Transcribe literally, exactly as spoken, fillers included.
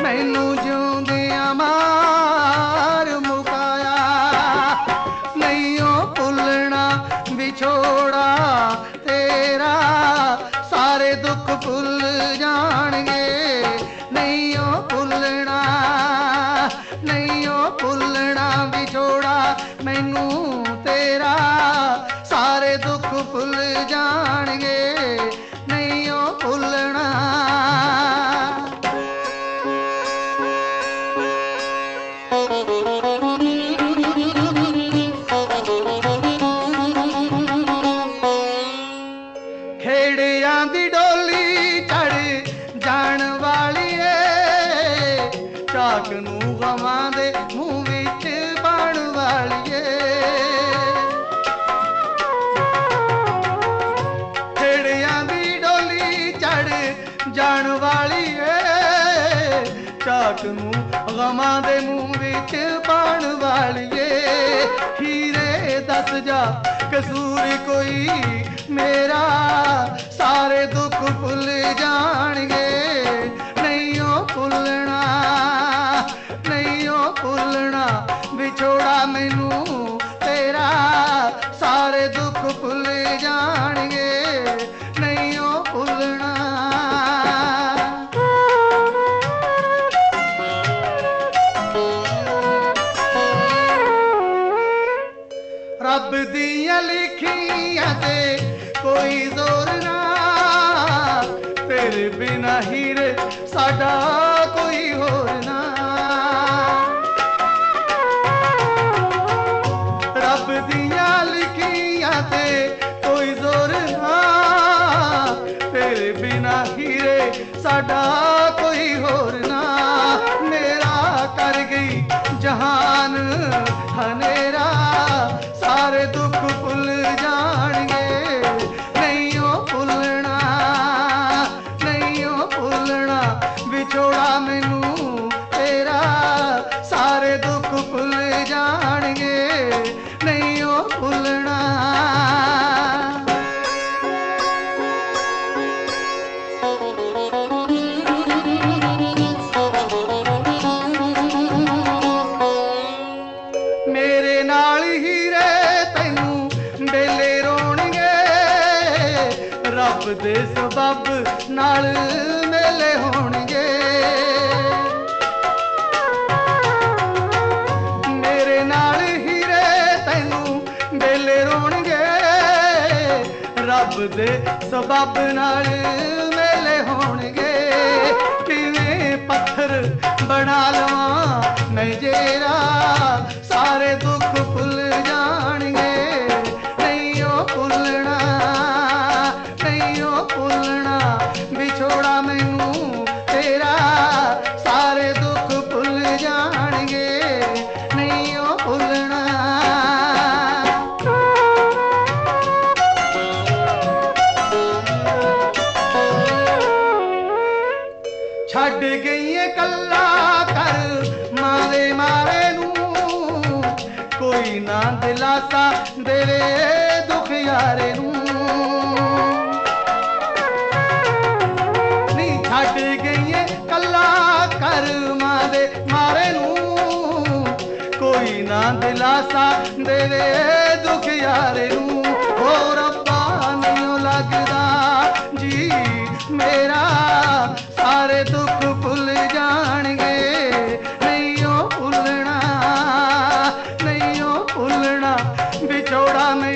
मैनू जिउंदियां मार मुकाया। नहीं ओ भुलना विछोड़ा तेरा, सारे दुख भुल जाणगे। नहीं ओ भुलना, नहीं ओ भुलना विछोड़ा मैनू तेरा, सारे दुख भुल जाणगे। नहीं ओ भुलना। खेड़ियां दी डोली चढ़ जाण वाली ए, चाक नूं गवां दे मूंह विच पाण वाली ए। खेड़ियां दी डोली चढ़ जाण वाली ए, चाक नूं गवां दे मूंह विच पाण वाली ए। हीरे दस जा कसूर कोई मेरा, सारे दुख भुल जाणगे। नहीं ओ भुलना, नहीं ओ भुलना विछोड़ा मैनू तेरा, सारे दुख भुल जाणगे। नहीं ओ भुलना। रब दियां लिखियां ते कोई जोर ना, तेरे बिना हीरे साडा कोई होर ना। रब दियां लिखियां ते कोई जोर ना, तेरे बिना हीरे साडा कोई होर ना। मेरा कर गई जहान हनेरा, सारे दुख भुल जाणगे। नहीं ओ भुलना, नहीं ओ भुलना विछोड़ा मैनू तेरा, सारे दुख भुल जाणगे। नहीं ओ भुलना। मेरे नाल हीरे तैनू बेले रोणगे, रब दे सबब नाल मेले होणगे। मेरे नाल हीरे तैनू बेले रोणगे, रब दे सबब नाल मेले होणगे। किवें पत्थर बना लवां मैं जेरा, सारे दुख भुल जाणगे। नहीं ओ भुलना, नहीं ओ भुलना विछोड़ा मैनू तेरा, सारे दुख भुल जाणगे। नहीं ओ भुलना। छड्ड गई कल्ला कर मारे मारे नू, कोई ना दिलासा देवे दुख यारे नू। नी छड्ड गई कल्ला कर मारे मारे नू, कोई ना दिलासा देवे दुख यारे नू। हो रब्बा नहीं लगदा जी मेरा, सारे दुख भुल जाणगे। नहीं ओ भुलना, नहीं ओ भुलना विछोड़ा।